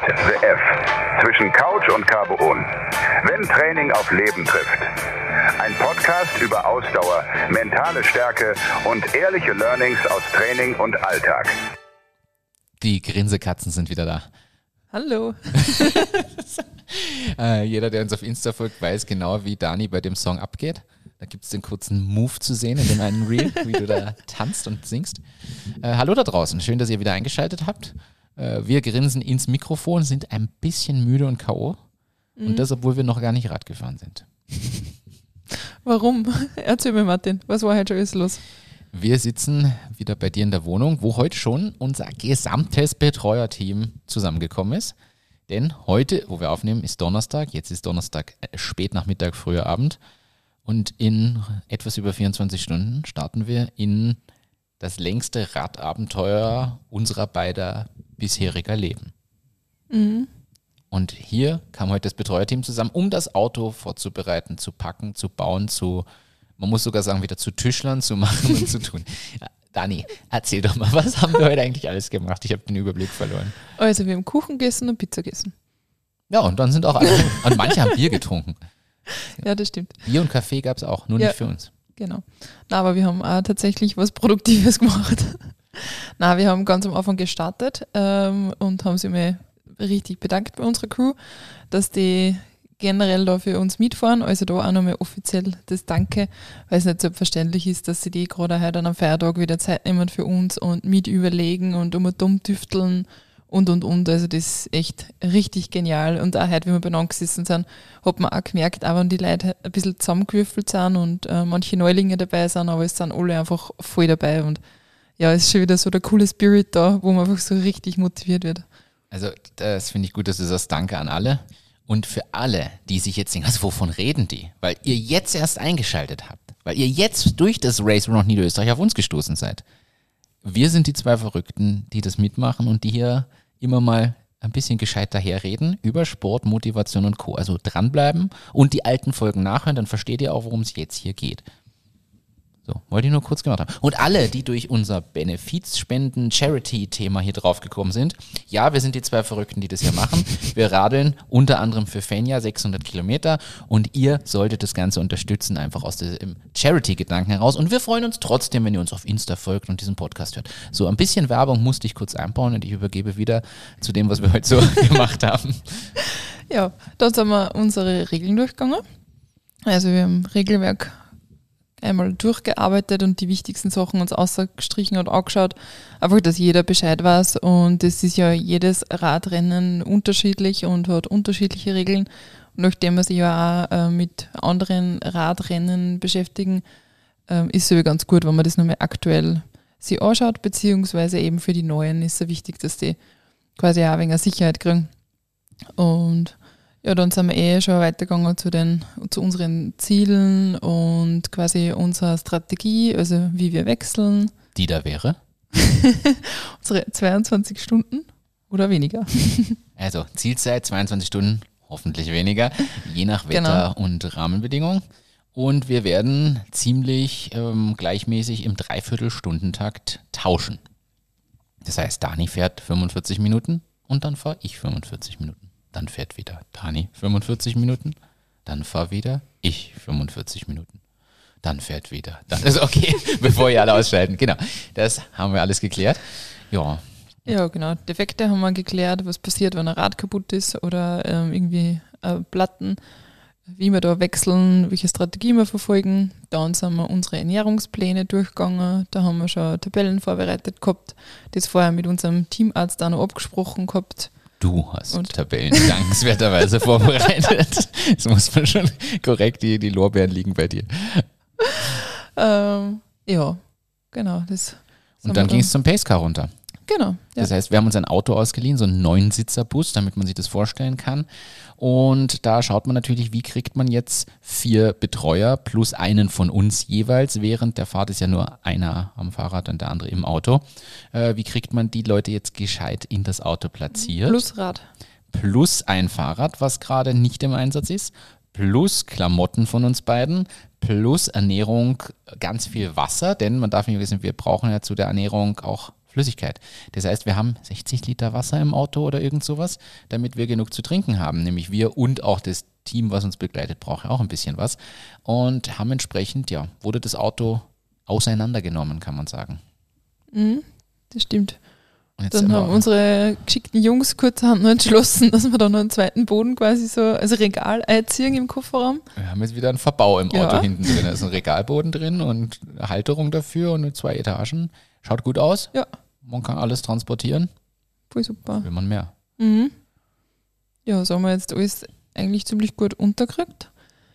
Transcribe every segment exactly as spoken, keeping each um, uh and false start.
The F zwischen Couch und Carboon. Wenn Training auf Leben trifft. Ein Podcast über Ausdauer, mentale Stärke und ehrliche Learnings aus Training und Alltag. Die Grinsekatzen sind wieder da. Hallo. äh, jeder, der uns auf Insta folgt, weiß genau, wie Dani bei dem Song abgeht. Da gibt es den kurzen Move zu sehen in dem einen Reel, wie du da tanzt und singst. Äh, hallo da draußen, schön, dass ihr wieder eingeschaltet habt. Äh, wir grinsen ins Mikrofon, sind ein bisschen müde und K O. Mhm. Und das, obwohl wir noch gar nicht Rad gefahren sind. Warum? Erzähl mir, Martin, was war heute schon alles los? Wir sitzen wieder bei dir in der Wohnung, wo heute schon unser gesamtes Betreuerteam zusammengekommen ist. Denn heute, wo wir aufnehmen, ist Donnerstag. Jetzt ist Donnerstag spät Nachmittag, früher Abend. Und in etwas über vierundzwanzig Stunden starten wir in das längste Radabenteuer unserer beider bisheriger Leben. Mhm. Und hier kam heute das Betreuerteam zusammen, um das Auto vorzubereiten, zu packen, zu bauen, zu, man muss sogar sagen, wieder zu Tischlern, zu machen und zu tun. Dani, erzähl doch mal, was haben wir heute eigentlich alles gemacht? Ich habe den Überblick verloren. Also wir haben Kuchen gegessen und Pizza gegessen. Ja, und dann sind auch alle, und manche haben Bier getrunken. Ja, das stimmt. Bier und Kaffee gab es auch, nur ja, nicht für uns. Genau. Na, aber wir haben auch tatsächlich was Produktives gemacht. Na, wir haben ganz am Anfang gestartet ähm, und haben sich mal richtig bedankt bei unserer Crew, dass die generell da für uns mitfahren. Also da auch nochmal offiziell das Danke, weil es nicht selbstverständlich ist, dass sie die gerade heute an einem Feiertag wieder Zeit nehmen für uns und mit überlegen und um und um tüfteln und und und. Also das ist echt richtig genial. Und auch heute, wie wir beieinander gesessen sind, hat man auch gemerkt, auch wenn die Leute ein bisschen zusammengewürfelt sind und äh, manche Neulinge dabei sind, aber es sind alle einfach voll dabei. Und ja, es ist schon wieder so der coole Spirit da, wo man einfach so richtig motiviert wird. Also das finde ich gut, dass du sagst, danke an alle. Und für alle, die sich jetzt denken, also wovon reden die? Weil ihr jetzt erst eingeschaltet habt, weil ihr jetzt durch das Race Around Niederösterreich auf uns gestoßen seid. Wir sind die zwei Verrückten, die das mitmachen und die hier immer mal ein bisschen gescheit daherreden über Sport, Motivation und Co. Also dranbleiben und die alten Folgen nachhören, dann versteht ihr auch, worum es jetzt hier geht. So, wollte ich nur kurz gemacht haben. Und alle, die durch unser Benefizspenden-Charity-Thema hier drauf gekommen sind, ja, wir sind die zwei Verrückten, die das hier machen. Wir radeln unter anderem für Fenja sechshundert Kilometer und ihr solltet das Ganze unterstützen, einfach aus dem Charity-Gedanken heraus. Und wir freuen uns trotzdem, wenn ihr uns auf Insta folgt und diesen Podcast hört. So, ein bisschen Werbung musste ich kurz einbauen und ich übergebe wieder zu dem, was wir heute so gemacht haben. Ja, dann sind wir unsere Regeln durchgegangen. Also wir haben Regelwerk einmal durchgearbeitet und die wichtigsten Sachen uns ausgestrichen und angeschaut. Einfach, dass jeder Bescheid weiß und es ist ja jedes Radrennen unterschiedlich und hat unterschiedliche Regeln. Und nachdem wir sich ja auch äh, mit anderen Radrennen beschäftigen, äh, ist es ja ganz gut, wenn man das nochmal aktuell sich anschaut, beziehungsweise eben für die Neuen ist es wichtig, dass die quasi auch ein wenig Sicherheit kriegen. Und ja, dann sind wir eh schon weitergegangen zu, den, zu unseren Zielen und quasi unserer Strategie, also wie wir wechseln. Die da wäre? Unsere zweiundzwanzig Stunden oder weniger. Also Zielzeit zweiundzwanzig Stunden, hoffentlich weniger, je nach Wetter genau. Und Rahmenbedingungen. Und wir werden ziemlich ähm, gleichmäßig im Dreiviertelstundentakt tauschen. Das heißt, Dani fährt fünfundvierzig Minuten und dann fahre ich fünfundvierzig Minuten. Dann fährt wieder Dani fünfundvierzig Minuten, dann fahr wieder ich fünfundvierzig Minuten, dann fährt wieder. Dann ist okay, bevor ihr alle ausschalten. Genau, das haben wir alles geklärt. Ja. Ja, genau. Defekte haben wir geklärt, was passiert, wenn ein Rad kaputt ist oder ähm, irgendwie äh, Platten, wie wir da wechseln, welche Strategie wir verfolgen. Dann sind wir unsere Ernährungspläne durchgegangen. Da haben wir schon Tabellen vorbereitet gehabt, das vorher mit unserem Teamarzt auch noch abgesprochen gehabt. Du hast und Tabellen dankenswerterweise vorbereitet. Das muss man schon korrekt, die, die Lorbeeren liegen bei dir. Ähm, ja, genau. Das und dann ging es zum Pacecar runter. Genau. Ja. Das heißt, wir haben uns ein Auto ausgeliehen, so einen Neunsitzer-Bus, damit man sich das vorstellen kann. Und da schaut man natürlich, wie kriegt man jetzt vier Betreuer plus einen von uns jeweils. Während der Fahrt ist ja nur einer am Fahrrad und der andere im Auto. Äh, wie kriegt man die Leute jetzt gescheit in das Auto platziert? Plus Rad. Plus ein Fahrrad, was gerade nicht im Einsatz ist. Plus Klamotten von uns beiden. Plus Ernährung, ganz viel Wasser. Denn man darf nicht wissen, wir brauchen ja zu der Ernährung auch Flüssigkeit. Das heißt, wir haben sechzig Liter Wasser im Auto oder irgend sowas, damit wir genug zu trinken haben. Nämlich wir und auch das Team, was uns begleitet, braucht ja auch ein bisschen was. Und haben entsprechend, ja, wurde das Auto auseinandergenommen, kann man sagen. Mhm, das stimmt. Und jetzt Dann haben unsere geschickten Jungs kurzerhand nur entschlossen, dass wir da noch einen zweiten Boden quasi so, also Regal einziehen im Kofferraum. Wir haben jetzt wieder einen Verbau im Ja. Auto hinten drin. Da ist ein Regalboden drin und eine Halterung dafür und zwei Etagen. Schaut gut aus. Ja. Man kann alles transportieren. Voll super. Will man mehr. Mhm. Ja, so haben wir jetzt alles eigentlich ziemlich gut untergekriegt.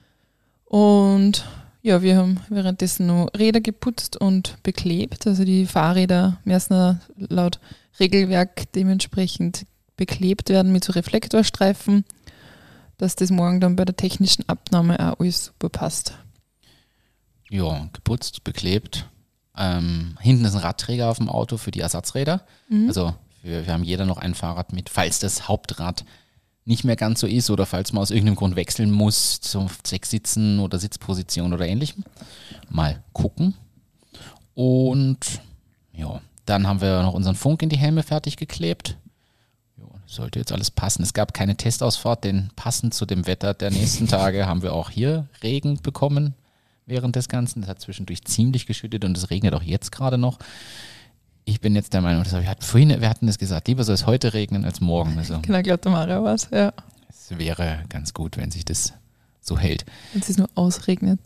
Und ja, wir haben währenddessen noch Räder geputzt und beklebt. Also die Fahrräder müssen laut Regelwerk dementsprechend beklebt werden mit so Reflektorstreifen, dass das morgen dann bei der technischen Abnahme auch alles super passt. Ja, geputzt, beklebt. Ähm, hinten ist ein Radträger auf dem Auto für die Ersatzräder. Mhm. Also wir, wir haben jeder noch ein Fahrrad mit, falls das Hauptrad nicht mehr ganz so ist oder falls man aus irgendeinem Grund wechseln muss zum Sechssitzen oder Sitzposition oder ähnlichem. Mal gucken. Und ja, dann haben wir noch unseren Funk in die Helme fertig geklebt. Ja, sollte jetzt alles passen. Es gab keine Testausfahrt, denn passend zu dem Wetter der nächsten Tage haben wir auch hier Regen bekommen während des Ganzen. Es hat zwischendurch ziemlich geschüttet und es regnet auch jetzt gerade noch. Ich bin jetzt der Meinung, das wir hatten vorhin, wir hatten das gesagt, lieber soll es heute regnen als morgen. Also Genau, ich glaube, der Mario war es, ja. es wäre ganz gut, wenn sich das so hält. Wenn es sich nur ausregnet.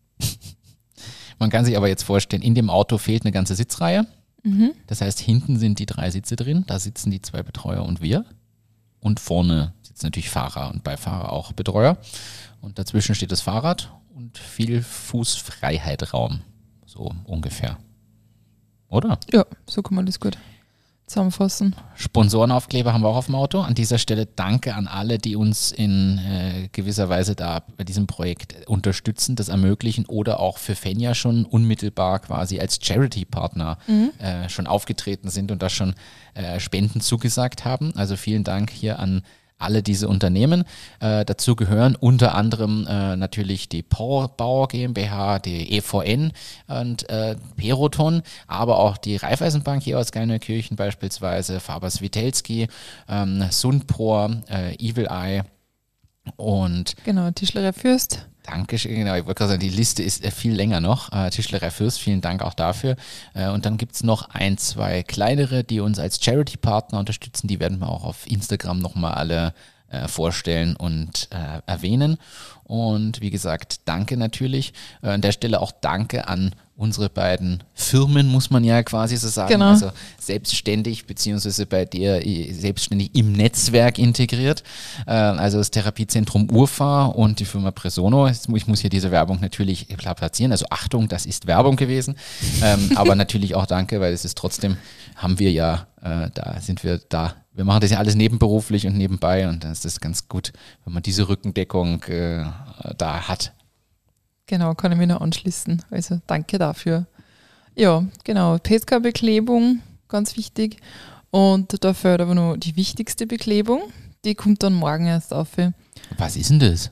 Man kann sich aber jetzt vorstellen, in dem Auto fehlt eine ganze Sitzreihe. Mhm. Das heißt, hinten sind die drei Sitze drin, da sitzen die zwei Betreuer und wir. Und vorne sitzen natürlich Fahrer und Beifahrer auch Betreuer. Und dazwischen steht das Fahrrad und viel Fußfreiheit-Raum, so ungefähr. Oder? Ja, so kann man das gut zusammenfassen. Sponsorenaufkleber haben wir auch auf dem Auto. An dieser Stelle danke an alle, die uns in äh, gewisser Weise da bei diesem Projekt unterstützen, das ermöglichen oder auch für Fenja schon unmittelbar quasi als Charity-Partner Mhm. äh, schon aufgetreten sind und da schon äh, Spenden zugesagt haben. Also vielen Dank hier an alle diese Unternehmen. Äh, dazu gehören unter anderem äh, natürlich die Powerbauer GmbH, die E V N und äh, Peroton, aber auch die Raiffeisenbank hier aus Geinneukirchen beispielsweise, Fabers Witelski, ähm, Sundpor, äh, Evil Eye und Genau, Tischlerei Fürst. Dankeschön, genau, ich wollte gerade sagen, die Liste ist äh, viel länger noch. Äh, Tischlerei Fürst, vielen Dank auch dafür. Äh, und dann gibt es noch ein, zwei kleinere, die uns als Charity-Partner unterstützen. Die werden wir auch auf Instagram nochmal alle äh, vorstellen und äh, erwähnen. Und wie gesagt, danke natürlich. Äh, an der Stelle auch danke an unsere beiden Firmen, muss man ja quasi so sagen. Genau. Also selbstständig beziehungsweise bei dir äh, selbstständig im Netzwerk integriert. Äh, also das Therapiezentrum Urfa und die Firma Presono. Jetzt mu- Ich muss hier diese Werbung natürlich klar platzieren. Also Achtung, das ist Werbung gewesen. Ähm, aber natürlich auch danke, weil es ist trotzdem, haben wir ja, äh, da sind wir da. Wir machen das ja alles nebenberuflich und nebenbei und dann ist das ganz gut, wenn man diese Rückendeckung äh, da hat. Genau, kann ich mich noch anschließen. Also danke dafür. Ja, genau. Pesca-Beklebung, ganz wichtig. Und da fehlt aber noch die wichtigste Beklebung. Die kommt dann morgen erst auf. Was ist denn das?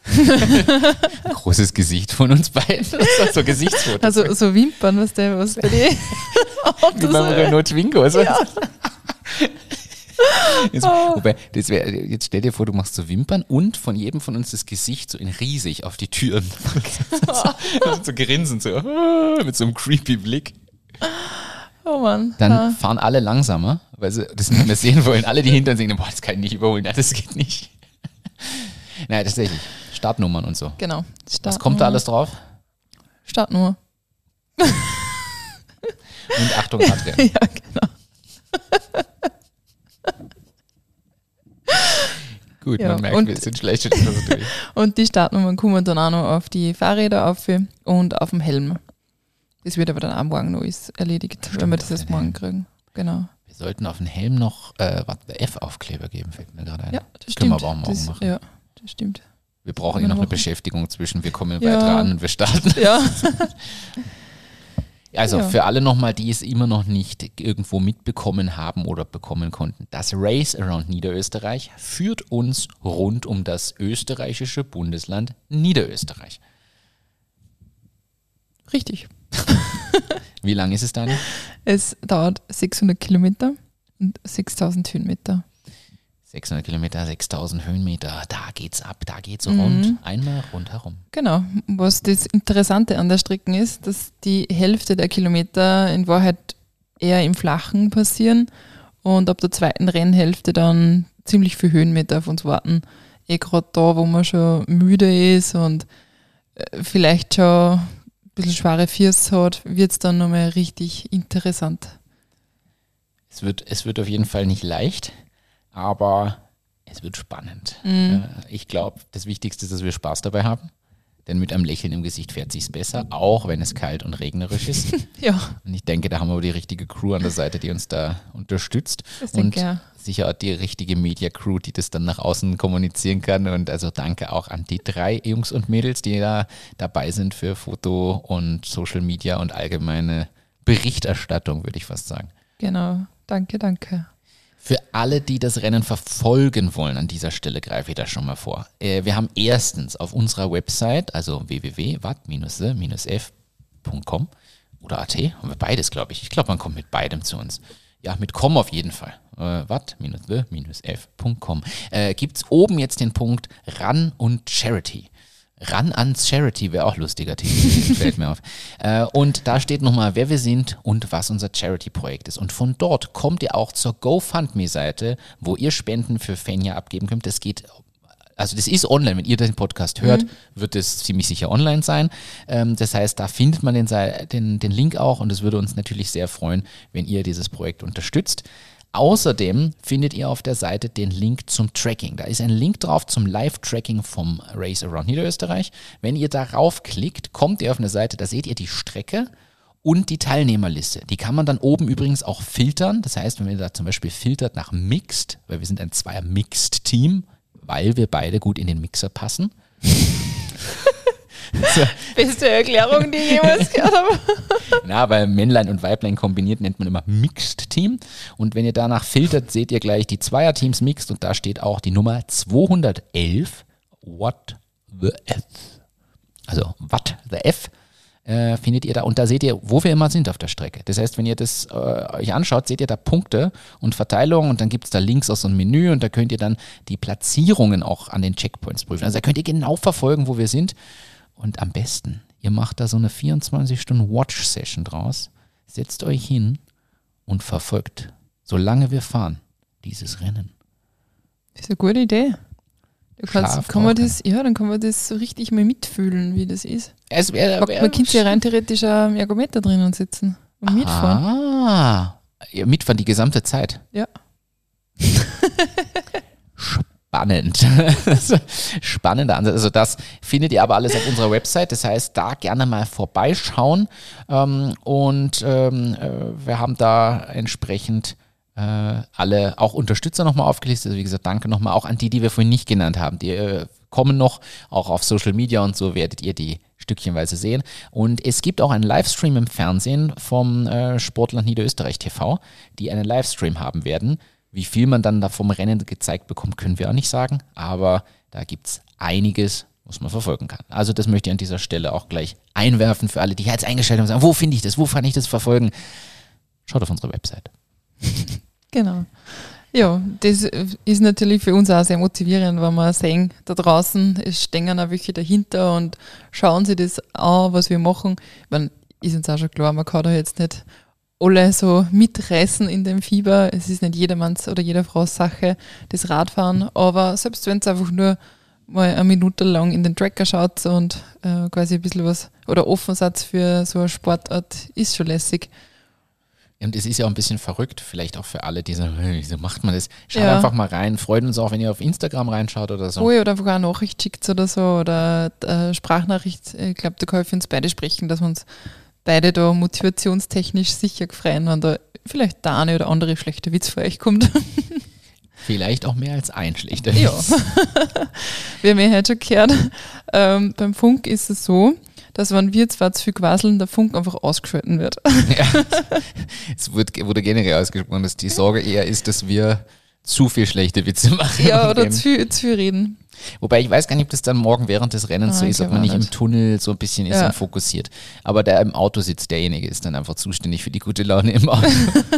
Großes Gesicht von uns beiden. Das ist so Gesichtsfotos. Also so Wimpern, was der, was bei dir. Wie beim Renault Twingo. Also. Ja. Jetzt, wobei, das wär, jetzt stell dir vor, du machst so Wimpern und von jedem von uns das Gesicht so in riesig auf die Türen. so, so grinsen, so mit so einem creepy Blick. Oh Mann. Dann ja. fahren alle langsamer, weil sie das nicht mehr sehen wollen. Alle, die hinter uns sehen, boah, das kann ich nicht überholen. Nein, das geht nicht. Nein, tatsächlich. Startnummern und so. Genau. Was kommt da alles drauf? Startnummer. Und Achtung, Adrian. Ja, genau. Gut, Ja, man merkt, und- wir sind schlecht schon immer so durch. Und die Startnummern kommen dann auch noch auf die Fahrräder auf und auf dem Helm. Das wird aber dann am Morgen noch alles erledigt, Stimmt, wenn wir das auf erst den morgen Helm. kriegen. Genau. Wir sollten auf den Helm noch äh, F-Aufkleber geben, fällt mir gerade ein. Ja, das Können wir stimmt. aber auch morgen das, machen. Ja, das stimmt. Wir brauchen Können eh wir noch eine machen. Beschäftigung zwischen, wir kommen Ja. weiter an und wir starten. Ja. Also Ja. für alle nochmal, die es immer noch nicht irgendwo mitbekommen haben oder bekommen konnten. Das Race Around Niederösterreich führt uns rund um das österreichische Bundesland Niederösterreich. Richtig. Wie lang ist es, Daniel? Es dauert sechshundert Kilometer und sechstausend Höhenmeter. sechshundert Kilometer, sechstausend Höhenmeter, da geht's ab, da geht's so Mhm. rund, einmal rundherum. Genau. Was das Interessante an der Strecke ist, dass die Hälfte der Kilometer in Wahrheit eher im Flachen passieren und ab der zweiten Rennhälfte dann ziemlich viele Höhenmeter auf uns warten. Eh gerade da, wo man schon müde ist und äh, vielleicht schon ein bisschen schwere Füße hat, wird es dann nochmal richtig interessant. Es wird, es wird auf jeden Fall nicht leicht, aber es wird spannend. Mhm. Äh, Ich glaube, das Wichtigste ist, dass wir Spaß dabei haben. Denn mit einem Lächeln im Gesicht fährt sich's besser, auch wenn es kalt und regnerisch ist. Ja, Und ich denke, da haben wir die richtige Crew an der Seite, die uns da unterstützt. das Und denke ich auch. sicher auch die richtige Media-Crew, die das dann nach außen kommunizieren kann. Und also danke auch an die drei Jungs und Mädels, die da dabei sind für Foto und Social Media und allgemeine Berichterstattung, würde ich fast sagen. Genau. Danke, danke. Für alle, die das Rennen verfolgen wollen, an dieser Stelle greife ich das schon mal vor. Äh, wir haben erstens auf unserer Website, also w w w punkt watt dash f punkt com oder A T, haben wir beides, glaube ich. Ich glaube, man kommt mit beidem zu uns. Ja, mit com auf jeden Fall. Äh, watt dash f punkt com. Äh, Gibt es oben jetzt den Punkt Run und Charity. Run ans Charity wäre auch lustiger Titel, fällt mir auf. Äh, und da steht nochmal, wer wir sind und was unser Charity-Projekt ist. Und von dort kommt ihr auch zur GoFundMe-Seite, wo ihr Spenden für Fenja abgeben könnt. Das geht, also das ist online, wenn ihr den Podcast hört, mhm. wird es ziemlich sicher online sein. Ähm, das heißt, da findet man den, den, den Link auch und es würde uns natürlich sehr freuen, wenn ihr dieses Projekt unterstützt. Außerdem findet ihr auf der Seite den Link zum Tracking. Da ist ein Link drauf zum Live-Tracking vom Race Around Niederösterreich. Wenn ihr darauf klickt, kommt ihr auf eine Seite, da seht ihr die Strecke und die Teilnehmerliste. Die kann man dann oben übrigens auch filtern. Das heißt, wenn ihr da zum Beispiel filtert nach Mixed, weil wir sind ein Zweier-Mixed-Team, weil wir beide gut in den Mixer passen. So. Beste Erklärung, die ich jemals gehört habe. Na, weil Männlein und Weiblein kombiniert nennt man immer Mixed Team. Und wenn ihr danach filtert, seht ihr gleich die Zweierteams Mixed und da steht auch die Nummer zweihundertelf, What the F. Also What the F äh, findet ihr da. Und da seht ihr, wo wir immer sind auf der Strecke. Das heißt, wenn ihr das äh, euch anschaut, seht ihr da Punkte und Verteilungen und dann gibt es da links auch so ein Menü und da könnt ihr dann die Platzierungen auch an den Checkpoints prüfen. Also da könnt ihr genau verfolgen, wo wir sind. Und am besten, ihr macht da so eine vierundzwanzig Stunden Watch-Session draus, setzt euch hin und verfolgt, solange wir fahren, dieses Rennen. Das ist eine gute Idee. Du kannst, Schlaf kann man auch, das, ja, dann kann man das so richtig mal mitfühlen, wie das ist. Es wär, Man, wär, man könnte ja rein theoretisch auch im Ergometer drinnen sitzen und mitfahren. Ah, ja, mitfahren die gesamte Zeit. Ja. Spannend. Spannender Ansatz. Also das findet ihr aber alles auf unserer Website. Das heißt, da gerne mal vorbeischauen. Ähm, und ähm, äh, wir haben da entsprechend äh, alle auch Unterstützer nochmal aufgelistet. Also wie gesagt, danke nochmal auch an die, die wir vorhin nicht genannt haben. Die äh, kommen noch, auch auf Social Media und so werdet ihr die stückchenweise sehen. Und es gibt auch einen Livestream im Fernsehen vom äh, Sportland Niederösterreich T V, die einen Livestream haben werden. Wie viel man dann da vom Rennen gezeigt bekommt, können wir auch nicht sagen, aber da gibt es einiges, was man verfolgen kann. Also das möchte ich an dieser Stelle auch gleich einwerfen für alle, die jetzt eingeschaltet haben und sagen, wo finde ich das, wo kann ich das verfolgen? Schaut auf unsere Website. Genau. Ja, das ist natürlich für uns auch sehr motivierend, wenn wir sehen, da draußen es stehen auch welche dahinter und schauen sich das an, was wir machen. Ich meine, ist uns auch schon klar, man kann da jetzt nicht alle so mitreißen in dem Fieber. Es ist nicht jedermanns oder jeder Frau Sache, das Radfahren, aber selbst wenn es einfach nur mal eine Minute lang in den Tracker schaut und äh, quasi ein bisschen was oder Offensatz für so eine Sportart, ist schon lässig. Und es ist ja auch ein bisschen verrückt, vielleicht auch für alle, die sagen, hey, wieso macht man das? Schaut Ja. einfach mal rein, freut uns auch, wenn ihr auf Instagram reinschaut oder so. Oh ja, oder einfach eine Nachricht schickt oder so oder äh, Sprachnachricht. Ich glaube, da kann ich für uns beide sprechen, dass wir uns beide da motivationstechnisch sicher freuen, wenn da vielleicht der eine oder andere schlechte Witz für euch kommt. Vielleicht auch mehr als ein schlechter. Ja. Wir haben ja heute schon gehört, ähm, beim Funk ist es so, dass wenn wir zwar zu viel quasseln, der Funk einfach ausgeschalten wird. Ja. Es wurde, wurde generell ausgesprochen, dass die Sorge eher ist, dass wir zu viel schlechte Witze machen. Ja, oder zu viel, zu viel reden. Wobei ich weiß gar nicht, ob das dann morgen während des Rennens Ah, so ist, ob man nicht, nicht im Tunnel so ein bisschen ist ja. und fokussiert. Aber der im Auto sitzt, derjenige ist dann einfach zuständig für die gute Laune im Auto.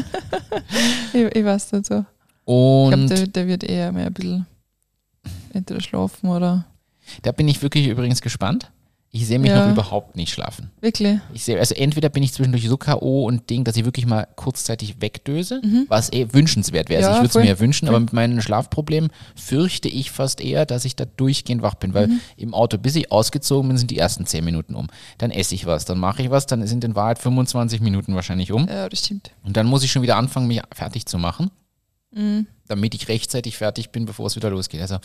ich, ich weiß nicht so. Und ich glaube, der, der wird eher mehr ein bisschen entweder schlafen oder... Da bin ich wirklich übrigens gespannt. Ich sehe mich ja. noch überhaupt nicht schlafen. Wirklich? Ich sehe, also entweder bin ich zwischendurch so K O und Ding, dass ich wirklich mal kurzzeitig wegdöse, Mhm. was eh wünschenswert wäre. Also Ja, ich würde es voll. mir ja wünschen, Voll. aber mit meinen Schlafproblemen fürchte ich fast eher, dass ich da durchgehend wach bin, weil Mhm. im Auto, bis ich ausgezogen bin, sind die ersten zehn Minuten um. Dann esse ich was, dann mache ich was, dann sind in Wahrheit fünfundzwanzig Minuten wahrscheinlich um. Ja, das stimmt. Und dann muss ich schon wieder anfangen, mich fertig zu machen, Mhm. damit ich rechtzeitig fertig bin, bevor es wieder losgeht. Also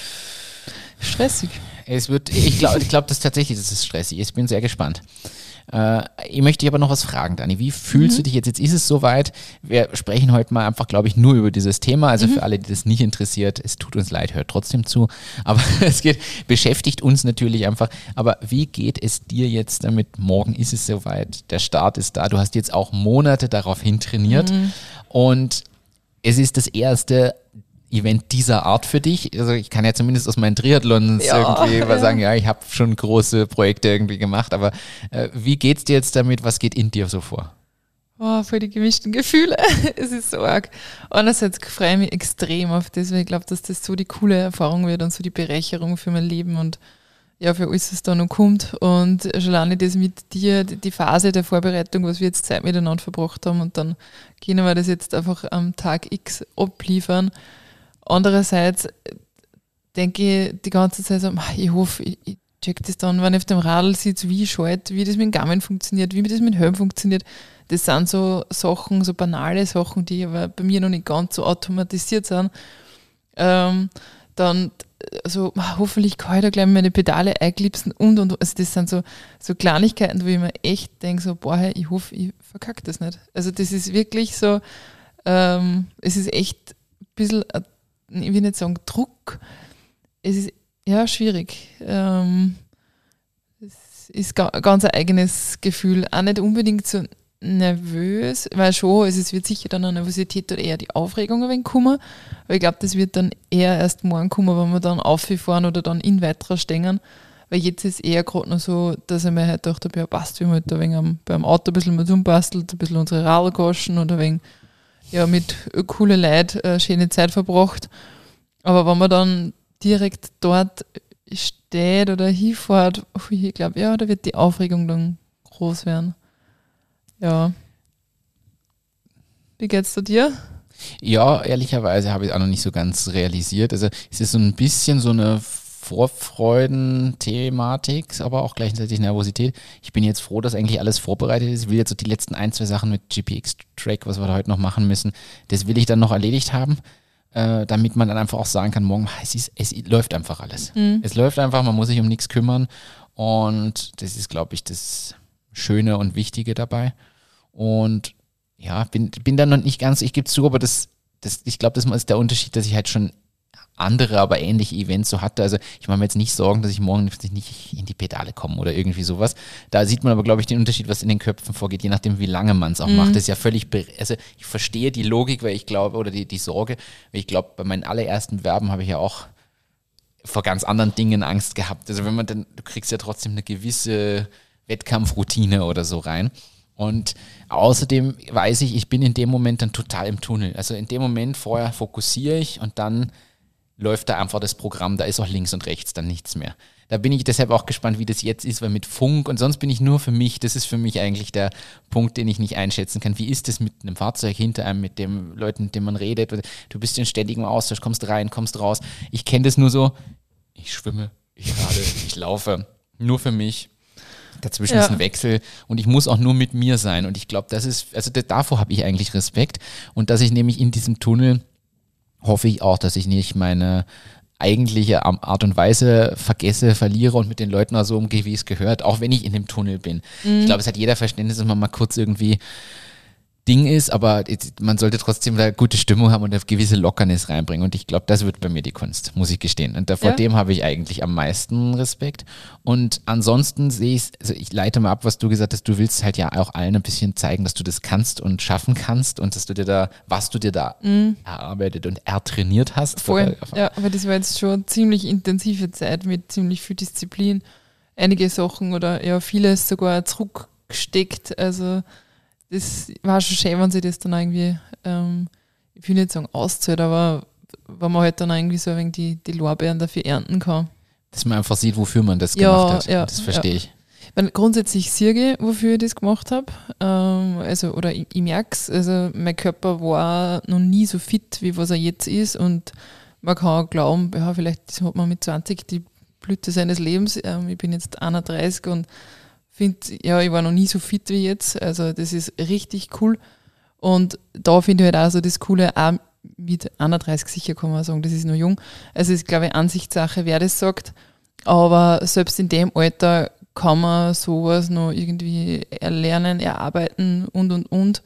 Stressig. es wird, ich glaube ich glaub, das tatsächlich, das ist stressig. Ich bin sehr gespannt. Äh, ich möchte dich aber noch was fragen, Dani. Wie fühlst Mhm. du dich jetzt? Jetzt ist es soweit. Wir sprechen heute mal einfach, glaube ich, nur über dieses Thema. Also Mhm. für alle, die das nicht interessiert, es tut uns leid, hört trotzdem zu. Aber es geht, beschäftigt uns natürlich einfach. Aber wie geht es dir jetzt damit? Morgen ist es soweit. Der Start ist da. Du hast jetzt auch Monate darauf hin trainiert. Mhm. Und es ist das erste Event dieser Art für dich? Also ich kann ja zumindest aus meinen Triathlons Ja, irgendwie mal ja. sagen, ja, ich habe schon große Projekte irgendwie gemacht, aber äh, wie geht's dir jetzt damit? Was geht in dir so vor? Oh, voll die gemischten Gefühle. Es ist so arg. Einerseits freue ich mich extrem auf das, weil ich glaube, dass das so die coole Erfahrung wird und so die Bereicherung für mein Leben und ja, für alles, was da noch kommt. Und schon alleine das mit dir, die die Phase der Vorbereitung, was wir jetzt Zeit miteinander verbracht haben und dann können wir das jetzt einfach am Tag X abliefern. Andererseits denke ich die ganze Zeit so, ich hoffe, ich, ich check das dann, wenn ich auf dem Radl sitze, wie ich schalte, wie das mit dem Garmin funktioniert, wie das mit dem Helm funktioniert. Das sind so Sachen, so banale Sachen, die aber bei mir noch nicht ganz so automatisiert sind. Ähm, dann also hoffentlich kann ich da gleich meine Pedale einklipsen und und also das sind so, so Kleinigkeiten, wo ich mir echt denke, so, boah, hey, ich hoffe, ich verkacke das nicht. Also das ist wirklich so, ähm, es ist echt ein bisschen, ich will nicht sagen Druck, es ist ja schwierig. Ähm, es ist ga, ganz ein eigenes Gefühl, auch nicht unbedingt so nervös, weil schon, also es wird sicher dann eine Nervosität oder eher die Aufregung ein wenig kommen, aber ich glaube, das wird dann eher erst morgen kommen, wenn wir dann auffahren oder dann in weiterer stehen, weil jetzt ist eher gerade noch so, dass ich mir halt gedacht habe, ja passt, wir haben halt ein wenig am, beim Auto ein bisschen mit umbastelt, ein bisschen unsere Radlgoschen oder ein wenig ja, mit coole Leuten eine schöne Zeit verbracht, aber wenn man dann direkt dort steht oder hinfährt, ich glaube, ja, da wird die Aufregung dann groß werden. Ja. Wie geht's zu dir? Ja, ehrlicherweise habe ich es auch noch nicht so ganz realisiert. Also es ist so ein bisschen so eine Vorfreuden-Thematik, aber auch gleichzeitig Nervosität. Ich bin jetzt froh, dass eigentlich alles vorbereitet ist. Ich will jetzt so die letzten ein, zwei Sachen mit G P X-Track, was wir da heute noch machen müssen, das will ich dann noch erledigt haben, äh, damit man dann einfach auch sagen kann, morgen, es, ist, es läuft einfach alles. Mhm. Es läuft einfach, man muss sich um nichts kümmern und das ist, glaube ich, das Schöne und Wichtige dabei. Und ja, bin, bin dann noch nicht ganz, ich gebe zu, aber das, das, ich glaube, das ist der Unterschied, dass ich halt schon andere, aber ähnliche Events so hatte. Also ich mache mir jetzt nicht Sorgen, dass ich morgen nicht in die Pedale komme oder irgendwie sowas. Da sieht man aber, glaube ich, den Unterschied, was in den Köpfen vorgeht, je nachdem, wie lange man es auch Mhm. macht. Das ist ja völlig, be- also ich verstehe die Logik, weil ich glaube, oder die, die Sorge, weil ich glaube, bei meinen allerersten Werben habe ich ja auch vor ganz anderen Dingen Angst gehabt. Also wenn man dann, du kriegst ja trotzdem eine gewisse Wettkampfroutine oder so rein. Und außerdem weiß ich, ich bin in dem Moment dann total im Tunnel. Also in dem Moment vorher fokussiere ich und dann läuft da einfach das Programm, da ist auch links und rechts dann nichts mehr. Da bin ich deshalb auch gespannt, wie das jetzt ist, weil mit Funk und sonst bin ich nur für mich, das ist für mich eigentlich der Punkt, den ich nicht einschätzen kann. Wie ist es mit einem Fahrzeug hinter einem, mit den Leuten, mit denen man redet? Du bist in ständigem Austausch, kommst rein, kommst raus. Ich kenne das nur so, ich schwimme, ich rade, ich laufe, nur für mich. Dazwischen Ja. ist ein Wechsel und ich muss auch nur mit mir sein und ich glaube, das ist, also da- davor habe ich eigentlich Respekt und dass ich nämlich in diesem Tunnel hoffe ich auch, dass ich nicht meine eigentliche Art und Weise vergesse, verliere und mit den Leuten auch so umgehe, wie es gehört, auch wenn ich in dem Tunnel bin. Mhm. Ich glaube, es hat jeder Verständnis, dass man mal kurz irgendwie Ding ist, aber man sollte trotzdem da gute Stimmung haben und eine gewisse Lockernis reinbringen. Und ich glaube, das wird bei mir die Kunst, muss ich gestehen. Und vor Ja. dem habe ich eigentlich am meisten Respekt. Und ansonsten sehe ich, also ich leite mal ab, was du gesagt hast, du willst halt ja auch allen ein bisschen zeigen, dass du das kannst und schaffen kannst und dass du dir da, was du dir da mhm. erarbeitet und ertrainiert hast. Voll, ja, aber das war jetzt schon eine ziemlich intensive Zeit mit ziemlich viel Disziplin. Einige Sachen oder ja, vieles sogar zurückgesteckt, also das war schon schön, wenn sich das dann irgendwie, ähm, ich will nicht sagen auszahlt, aber wenn man halt dann irgendwie so ein wenig die, die Lorbeeren dafür ernten kann. Dass man einfach sieht, wofür man das ja, gemacht hat. Ja, das verstehe ja. ich. Weil grundsätzlich sehe ich, wofür ich das gemacht habe. Ähm, also, oder ich, ich merke es, also mein Körper war noch nie so fit, wie was er jetzt ist und man kann auch glauben, ja, vielleicht hat man mit zwanzig die Blüte seines Lebens. Ähm, ich bin jetzt einunddreißig und finde, ja, ich war noch nie so fit wie jetzt, also das ist richtig cool und da finde ich halt auch so das Coole, auch mit einunddreißig sicher kann man sagen, das ist noch jung, also es ist glaube ich Ansichtssache, wer das sagt, aber selbst in dem Alter kann man sowas noch irgendwie erlernen, erarbeiten und und und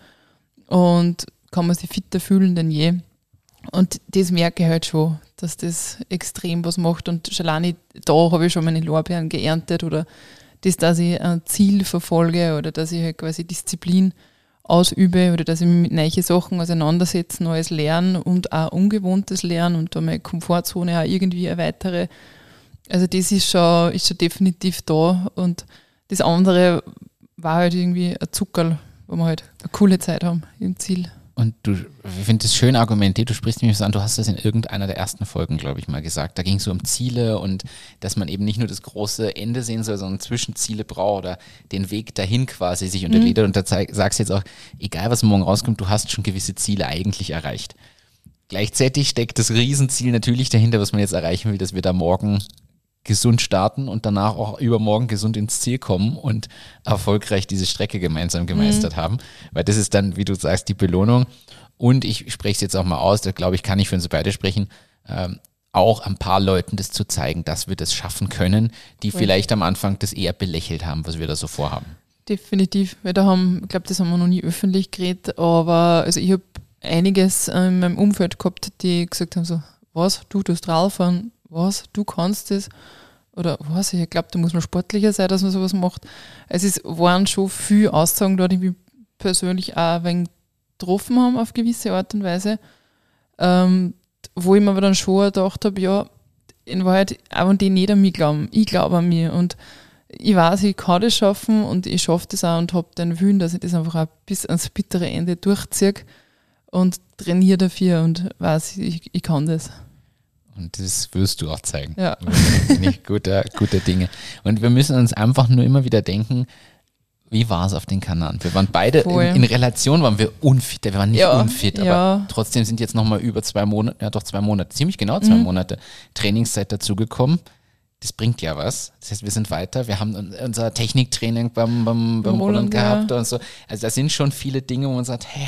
und kann man sich fitter fühlen denn je und das merke ich halt schon, dass das extrem was macht und schon alleine da habe ich schon meine Lorbeeren geerntet oder das, dass ich ein Ziel verfolge oder dass ich halt quasi Disziplin ausübe oder dass ich mich mit neuen Sachen auseinandersetze, Neues lernen und auch Ungewohntes lernen und da meine Komfortzone auch irgendwie erweitere. Also das ist schon, ist schon definitiv da und das andere war halt irgendwie ein Zuckerl, wo wir halt eine coole Zeit haben im Ziel. Und du, ich finde das schön argumentiert, du sprichst mich so an, du hast das in irgendeiner der ersten Folgen, glaube ich, mal gesagt. Da ging es so um Ziele und dass man eben nicht nur das große Ende sehen soll, sondern Zwischenziele braucht oder den Weg dahin quasi sich untergliedert. Mhm. Und da zeig, sagst du jetzt auch, egal was morgen rauskommt, du hast schon gewisse Ziele eigentlich erreicht. Gleichzeitig steckt das Riesenziel natürlich dahinter, was man jetzt erreichen will, dass wir da morgen gesund starten und danach auch übermorgen gesund ins Ziel kommen und erfolgreich diese Strecke gemeinsam gemeistert mhm. haben. Weil das ist dann, wie du sagst, die Belohnung. Und ich spreche es jetzt auch mal aus, da glaube ich, kann ich für uns beide sprechen, ähm, auch ein paar Leuten das zu zeigen, dass wir das schaffen können, die cool. vielleicht am Anfang das eher belächelt haben, was wir da so vorhaben. Definitiv, weil da haben, ich glaube, das haben wir noch nie öffentlich geredet, aber also ich habe einiges in meinem Umfeld gehabt, die gesagt haben so, was, du tust Radfahren, was, du kannst das oder was, ich glaube, da muss man sportlicher sein, dass man sowas macht. Also es waren schon viele Aussagen da, die mich persönlich auch ein wenig getroffen haben auf gewisse Art und Weise, ähm, wo ich mir aber dann schon gedacht habe, ja, in Wahrheit, auch wenn die nicht an mich glauben, ich glaube an mich und ich weiß, ich kann das schaffen und ich schaffe das auch und habe den Willen, dass ich das einfach auch bis ans bittere Ende durchziehe und trainiere dafür und weiß, ich, ich kann das. Und das wirst du auch zeigen. Ja. Nicht guter, guter Dinge. Und wir müssen uns einfach nur immer wieder denken, wie war es auf den Kanaren? Wir waren beide, in, in Relation waren wir unfit, wir waren nicht ja, unfit, aber ja. trotzdem sind jetzt nochmal über zwei Monate, ja doch zwei Monate, ziemlich genau zwei mhm. Monate Trainingszeit dazugekommen. Das bringt ja was. Das heißt, wir sind weiter. Wir haben unser Techniktraining beim, beim, beim Roland gehabt ja. und so. Also da sind schon viele Dinge, wo man sagt, hä,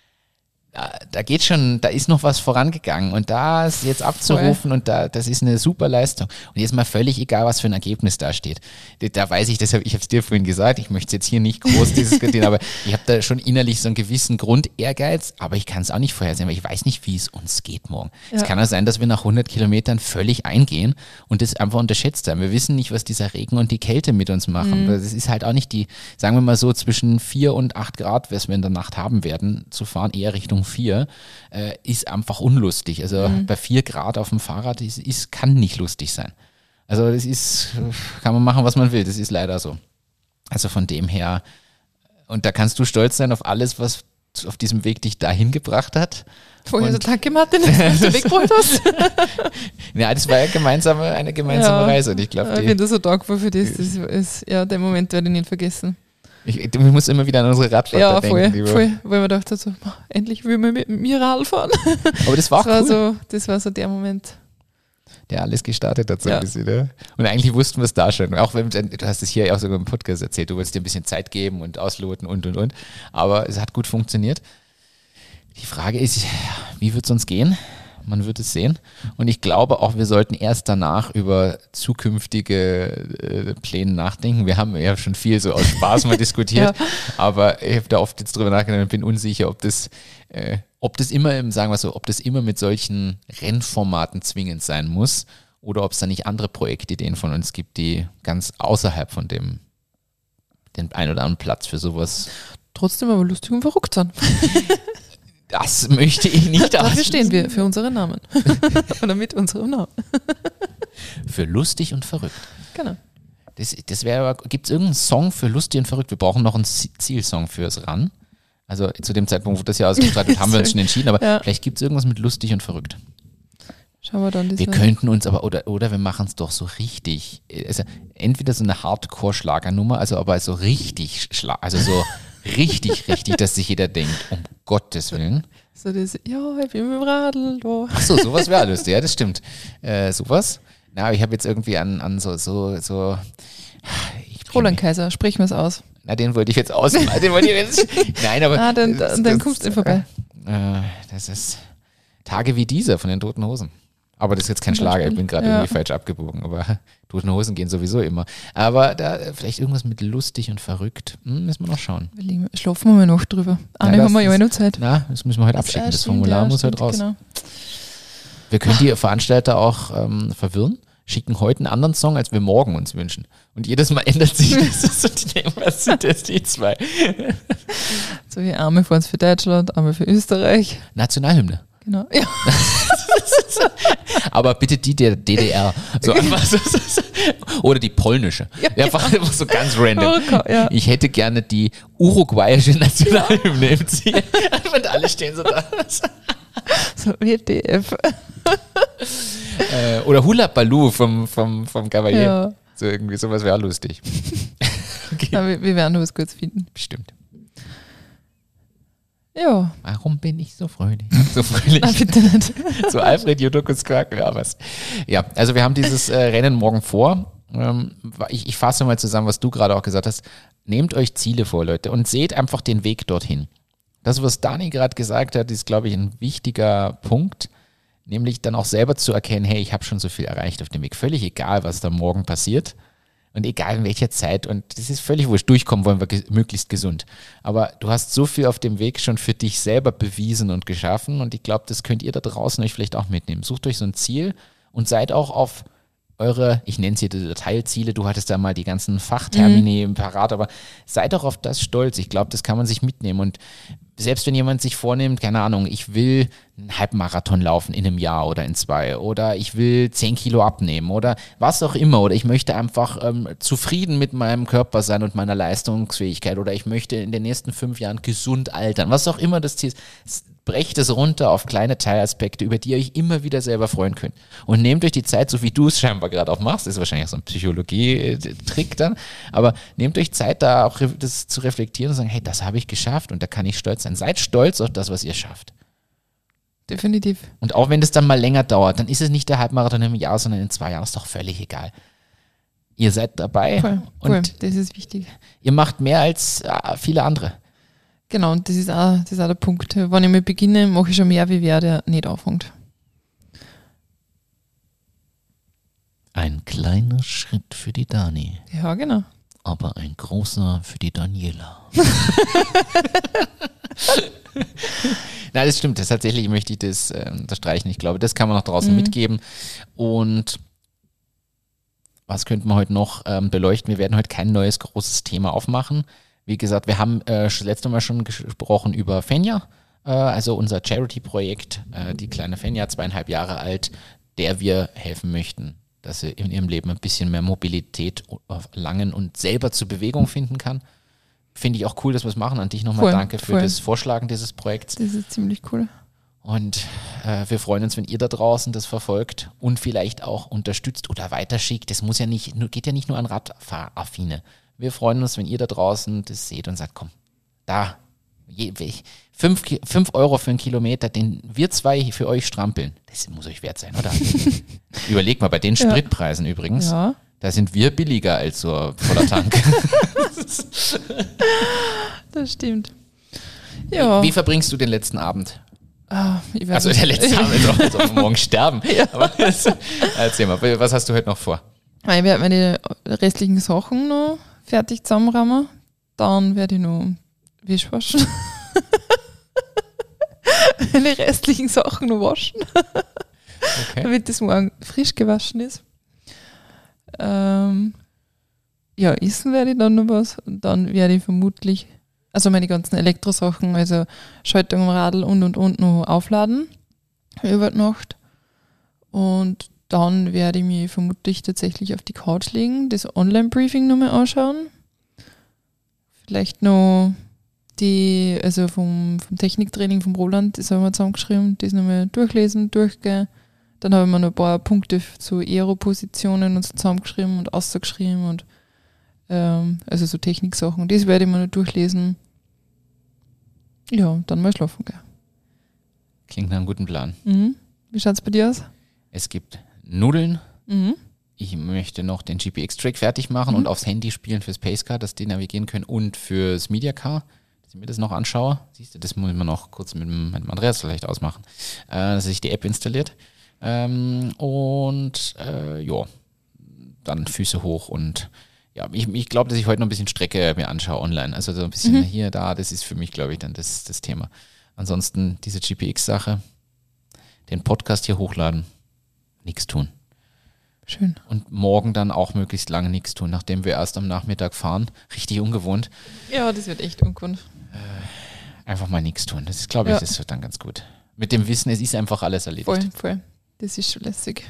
Da, da geht schon, da ist noch was vorangegangen und da ist jetzt abzurufen Voll. und da, das ist eine super Leistung. Und jetzt mal völlig egal, was für ein Ergebnis da steht. Da weiß ich, deshalb, ich habe es dir vorhin gesagt, ich möchte jetzt hier nicht groß diskutieren, aber ich habe da schon innerlich so einen gewissen Grund-Ehrgeiz, aber ich kann es auch nicht vorhersehen, weil ich weiß nicht, wie es uns geht morgen. Ja. Es kann auch sein, dass wir nach hundert Kilometern völlig eingehen und das einfach unterschätzt haben. Wir wissen nicht, was dieser Regen und die Kälte mit uns machen. Mhm. Das ist halt auch nicht die, sagen wir mal so, zwischen vier und acht Grad, was wir in der Nacht haben werden, zu fahren, eher Richtung vier, äh, ist einfach unlustig. Also mhm. bei vier Grad auf dem Fahrrad ist, ist, kann nicht lustig sein. Also das ist, kann man machen, was man will. Das ist leider so. Also von dem her, und da kannst du stolz sein auf alles, was auf diesem Weg dich dahin gebracht hat. Vorher so, danke Martin, dass du weggeholt hast. Ja, das war ja gemeinsame, eine gemeinsame ja, Reise. Und ich glaube, ich bin da so dankbar für das. Das ist, ja, den Moment werde ich nicht vergessen. Ich, ich muss immer wieder an unsere Radfahrt ja, denken. Ja, voll, voll, weil man dachte so, endlich will man mit mir Radl fahren. Aber das war das auch war cool. So, das war so der Moment. Der alles gestartet hat so ja. ein bisschen. Ne? Und eigentlich wussten wir es da schon. Auch wenn, du hast es hier auch sogar im Podcast erzählt, du wolltest dir ein bisschen Zeit geben und ausloten und, und, und. Aber es hat gut funktioniert. Die Frage ist, wie wird es uns gehen? man wird es sehen. Und ich glaube auch, wir sollten erst danach über zukünftige äh, Pläne nachdenken. Wir haben ja schon viel so aus Spaß mal diskutiert, ja. aber ich habe da oft jetzt drüber nachgedacht und bin unsicher, ob das, äh, ob das immer, im, sagen wir so, ob das immer mit solchen Rennformaten zwingend sein muss oder ob es da nicht andere Projektideen von uns gibt, die ganz außerhalb von dem den ein oder anderen Platz für sowas. Trotzdem aber lustig und verrückt sein. Das möchte ich nicht ausschließen. Dafür stehen wir, für unsere Namen. Oder mit unserem Namen. Für lustig und verrückt. Genau. Das, das wäre, gibt es irgendeinen Song für lustig und verrückt? Wir brauchen noch einen Zielsong fürs R A N. Also zu dem Zeitpunkt, wo das Jahr ausgestrahlt wird, haben wir uns schon entschieden, aber ja. vielleicht gibt es irgendwas mit lustig und verrückt. Schauen wir dann. Wir könnten uns aber, oder, oder wir machen es doch so richtig, also entweder so eine Hardcore-Schlagernummer, also aber so richtig, Schlag, also so richtig, richtig, dass sich jeder denkt, um Gottes Willen. So das, ja, ich bin mit dem Radl da. Ach so, sowas wäre alles, ja, das stimmt. Äh, sowas. Na, aber ich habe jetzt irgendwie an, an so, so, so. Roland Kaiser, sprich mir es aus. Na, den wollte ich jetzt ausmalen. Den wollte ich jetzt, nein, aber. Ah, dann, das, dann kommst du vorbei. Äh, das ist Tage wie dieser von den Toten Hosen. Aber das ist jetzt kein Schlager, ich bin gerade ja. irgendwie falsch abgebogen, aber Toten Hosen gehen sowieso immer. Aber da vielleicht irgendwas mit lustig und verrückt, hm, müssen wir noch schauen. Wir schlafen wir mal noch drüber. Eine haben wir ja noch Zeit. Na, das müssen wir heute abschicken, das, das Formular ja, muss heute raus. Genau. Wir können die Veranstalter auch ähm, verwirren, schicken heute einen anderen Song, als wir morgen uns wünschen. Und jedes Mal ändert sich das. So, die denken, was sind das, die zwei? So wie Arme für uns für Deutschland, Arme für Österreich. Nationalhymne. Genau, ja. Aber bitte die der D D R. So einfach so, so, so. Oder die polnische. Ja, ja. Einfach so ganz random. Oh, ja. Ich hätte gerne die uruguayische Nationalhymne im Ziel. Und alle stehen so da. So W D F. äh, oder Hula Baloo vom, vom, vom Cavalier. Ja. So irgendwie, sowas wäre lustig. Okay. Ja, wir, wir werden nur was kurz finden. Bestimmt. Ja. Warum bin ich so fröhlich? So fröhlich. Na, bitte nicht. So Alfred Jodokus Quack, ja was. Ja, also wir haben dieses äh, Rennen morgen vor. Ähm, ich, ich fasse mal zusammen, was du gerade auch gesagt hast. Nehmt euch Ziele vor, Leute, und seht einfach den Weg dorthin. Das, was Dani gerade gesagt hat, ist, glaube ich, ein wichtiger Punkt. Nämlich dann auch selber zu erkennen, hey, ich habe schon so viel erreicht auf dem Weg. Völlig egal, was da morgen passiert. Und egal in welcher Zeit, und das ist völlig wurscht, durchkommen wollen wir ge- möglichst gesund. Aber du hast so viel auf dem Weg schon für dich selber bewiesen und geschaffen, und ich glaube, das könnt ihr da draußen euch vielleicht auch mitnehmen. Sucht euch so ein Ziel und seid auch auf eure, ich nenne es hier die Teilziele, du hattest da mal die ganzen Fachtermini mhm. parat, aber seid auch auf das stolz. Ich glaube, das kann man sich mitnehmen, und selbst wenn jemand sich vornimmt, keine Ahnung, ich will einen Halbmarathon laufen in einem Jahr oder in zwei, oder ich will zehn Kilo abnehmen oder was auch immer, oder ich möchte einfach ähm, zufrieden mit meinem Körper sein und meiner Leistungsfähigkeit, oder ich möchte in den nächsten fünf Jahren gesund altern, was auch immer das Ziel ist. Brecht es runter auf kleine Teilaspekte, über die ihr euch immer wieder selber freuen könnt. Und nehmt euch die Zeit, so wie du es scheinbar gerade auch machst, das ist wahrscheinlich auch so ein Psychologie-Trick dann, aber nehmt euch Zeit, da auch das zu reflektieren und sagen, hey, das habe ich geschafft und da kann ich stolz sein. Seid stolz auf das, was ihr schafft. Definitiv. Und auch wenn das dann mal länger dauert, dann ist es nicht der Halbmarathon im Jahr, sondern in zwei Jahren, ist doch völlig egal. Ihr seid dabei. Cool, und cool. Das ist wichtig. Ihr macht mehr als äh, viele andere. Genau, und das ist, auch, das ist auch der Punkt. Wenn ich mal beginne, mache ich schon mehr, wie wer, der nicht anfängt. Ein kleiner Schritt für die Dani. Ja, genau. Aber ein großer für die Daniela. Nein, das stimmt. Das tatsächlich möchte ich das äh, unterstreichen. Ich glaube, das kann man noch draußen mhm. mitgeben. Und was könnten wir heute noch ähm, beleuchten? Wir werden heute kein neues großes Thema aufmachen. Wie gesagt, wir haben äh, das letzte Mal schon gesprochen über Fenja, äh, also unser Charity-Projekt, äh, die kleine Fenja, zweieinhalb Jahre alt, der wir helfen möchten, dass sie in ihrem Leben ein bisschen mehr Mobilität erlangen und selber zur Bewegung finden kann. Finde ich auch cool, dass wir es machen. An dich nochmal voll, danke für voll. das Vorschlagen dieses Projekts. Das ist ziemlich cool. Und äh, wir freuen uns, wenn ihr da draußen das verfolgt und vielleicht auch unterstützt oder weiterschickt. Das muss ja nicht, geht ja nicht nur an Radfahraffine. Wir freuen uns, wenn ihr da draußen das seht und sagt, komm, da, je, fünf, fünf Euro für einen Kilometer, den wir zwei für euch strampeln. Das muss euch wert sein, oder? Überlegt mal, bei den Spritpreisen ja. übrigens, ja. da sind wir billiger als so voller Tank. Das stimmt. Ja. Wie, wie verbringst du den letzten Abend? Ah, ich weiß Also nicht. der letzte Abend ist auch, als ob wir morgen sterben. Ja. Aber das, erzähl mal, was hast du heute noch vor? Ich werde meine restlichen Sachen noch fertig zusammenrahmen. Dann werde ich noch Wäsche waschen. Meine restlichen Sachen noch waschen. Okay. Damit das morgen frisch gewaschen ist. Ähm, ja, essen werde ich dann noch was. Und dann werde ich vermutlich, also meine ganzen Elektrosachen, also Schaltung am Radl und und und noch aufladen über die Nacht. Und dann werde ich mich vermutlich tatsächlich auf die Couch legen, das Online-Briefing nochmal anschauen. Vielleicht noch die, also vom, vom Techniktraining vom Roland, das haben wir zusammengeschrieben, das nochmal durchlesen, durchgehen. Dann habe ich mir noch ein paar Punkte zu Aero-Positionen und so zusammengeschrieben und ausgeschrieben und ähm, also so Techniksachen. Das werde ich mir noch durchlesen. Ja, und dann mal schlafen gehen. Klingt nach einem guten Plan. Mhm. Wie schaut es bei dir aus? Es gibt Nudeln. Mhm. Ich möchte noch den G P X-Track fertig machen Mhm. und aufs Handy spielen fürs Pacecar, dass die navigieren können und fürs Mediacar, dass ich mir das noch anschaue. Siehst du, das muss man noch kurz mit dem, mit dem Andreas vielleicht ausmachen, äh, dass sich die App installiert. Ähm, und äh, ja, dann Füße hoch und ja, ich, ich glaube, dass ich heute noch ein bisschen Strecke mir anschaue online. Also so ein bisschen Mhm. hier, da, das ist für mich, glaube ich, dann das, das Thema. Ansonsten diese G P X-Sache, den Podcast hier hochladen, nichts tun. Schön. Und morgen dann auch möglichst lange nichts tun, nachdem wir erst am Nachmittag fahren. Richtig ungewohnt. Ja, das wird echt ungewohnt. Einfach mal nichts tun. Das ist, glaube ich, Ja. das wird dann ganz gut. Mit dem Wissen, es ist einfach alles erledigt. Voll, voll. Das ist schon lässig.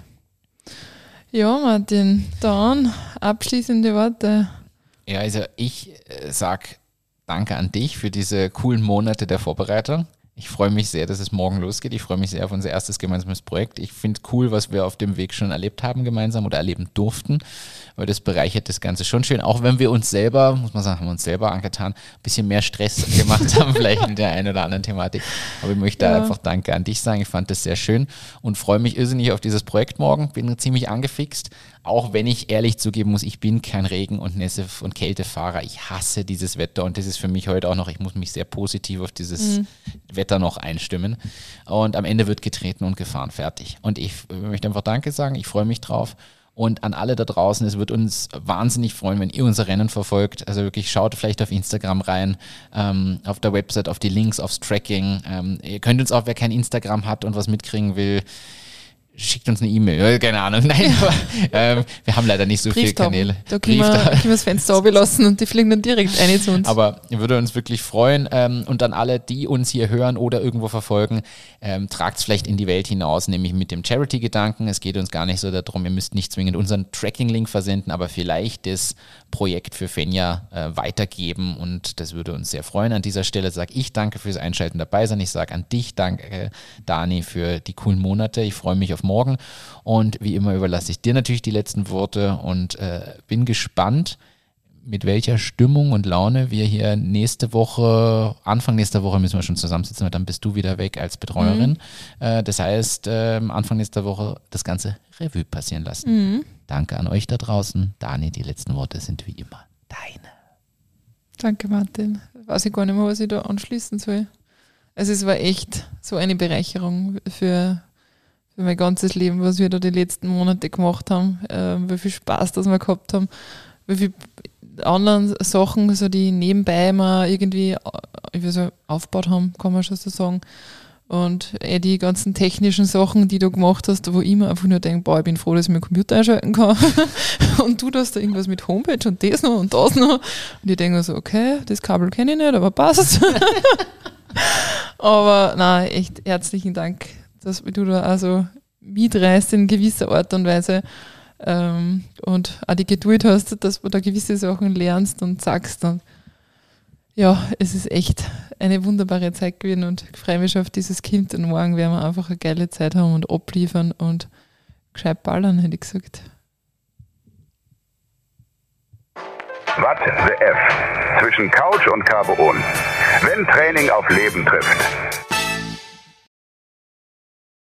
Ja, Martin, dann abschließende Worte. Ja, also ich äh, sag danke an dich für diese coolen Monate der Vorbereitung. Ich freue mich sehr, dass es morgen losgeht. Ich freue mich sehr auf unser erstes gemeinsames Projekt. Ich finde cool, was wir auf dem Weg schon erlebt haben gemeinsam oder erleben durften, weil das bereichert das Ganze schon schön. Auch wenn wir uns selber, muss man sagen, haben wir uns selber angetan, ein bisschen mehr Stress gemacht haben, vielleicht mit der einen oder anderen Thematik. Aber ich möchte Ja. da einfach Danke an dich sagen. Ich fand das sehr schön und freue mich irrsinnig auf dieses Projekt morgen. Bin ziemlich angefixt. Auch wenn ich ehrlich zugeben muss, ich bin kein Regen- und Nässe- und Kältefahrer. Ich hasse dieses Wetter und das ist für mich heute auch noch, ich muss mich sehr positiv auf dieses Mhm. Wetter noch einstimmen. Und am Ende wird getreten und gefahren, fertig. Und ich möchte einfach Danke sagen, ich freue mich drauf. Und an alle da draußen, es wird uns wahnsinnig freuen, wenn ihr unser Rennen verfolgt. Also wirklich schaut vielleicht auf Instagram rein, ähm, auf der Website, auf die Links, aufs Tracking. Ähm, ihr könnt uns auch, wer kein Instagram hat und was mitkriegen will, schickt uns eine E-Mail. Ja, keine Ahnung, nein, aber ähm, wir haben leider nicht so viele Brieftauben. Kanäle. Da können wir, Brieftauben. können wir das Fenster runterlassen und die fliegen dann direkt rein zu uns. Aber würde uns wirklich freuen. Ähm, und dann alle, die uns hier hören oder irgendwo verfolgen, ähm, tragt es vielleicht in die Welt hinaus, nämlich mit dem Charity-Gedanken. Es geht uns gar nicht so darum, ihr müsst nicht zwingend unseren Tracking-Link versenden, aber vielleicht das Projekt für Fenja äh, weitergeben und das würde uns sehr freuen. An dieser Stelle sage ich danke fürs Einschalten dabei sein. Ich sage an dich danke, Dani, für die coolen Monate. Ich freue mich auf morgen und wie immer überlasse ich dir natürlich die letzten Worte und äh, bin gespannt, mit welcher Stimmung und Laune wir hier nächste Woche, Anfang nächster Woche müssen wir schon zusammensitzen, weil dann bist du wieder weg als Betreuerin. Mhm. Äh, das heißt, äh, Anfang nächster Woche das ganze Revue passieren lassen. Mhm. Danke an euch da draußen. Dani, die letzten Worte sind wie immer deine. Danke, Martin. Weiß ich gar nicht mehr, was ich da anschließen soll. Also es war echt so eine Bereicherung für, für mein ganzes Leben, was wir da die letzten Monate gemacht haben, äh, wie viel Spaß das wir gehabt haben, wie viel anderen Sachen, so die nebenbei mal irgendwie äh, ich weiß nicht, aufgebaut haben, kann man schon so sagen. Und eh die ganzen technischen Sachen, die du gemacht hast, wo ich mir einfach nur denke, boah, ich bin froh, dass ich meinen Computer einschalten kann. Und du hast da irgendwas mit Homepage und das noch und das noch. Und ich denke mir so, okay, das Kabel kenne ich nicht, aber passt. Aber nein, echt herzlichen Dank, dass du da also mitreißt in gewisser Art und Weise ähm, und auch die Geduld hast, dass du da gewisse Sachen lernst und sagst. Und ja, es ist echt eine wunderbare Zeit gewesen und ich freue mich schon auf dieses Kind und morgen werden wir einfach eine geile Zeit haben und abliefern und gescheit ballern, hätte ich gesagt. Watt the F. Zwischen Couch und Carbo On. Wenn Training auf Leben trifft.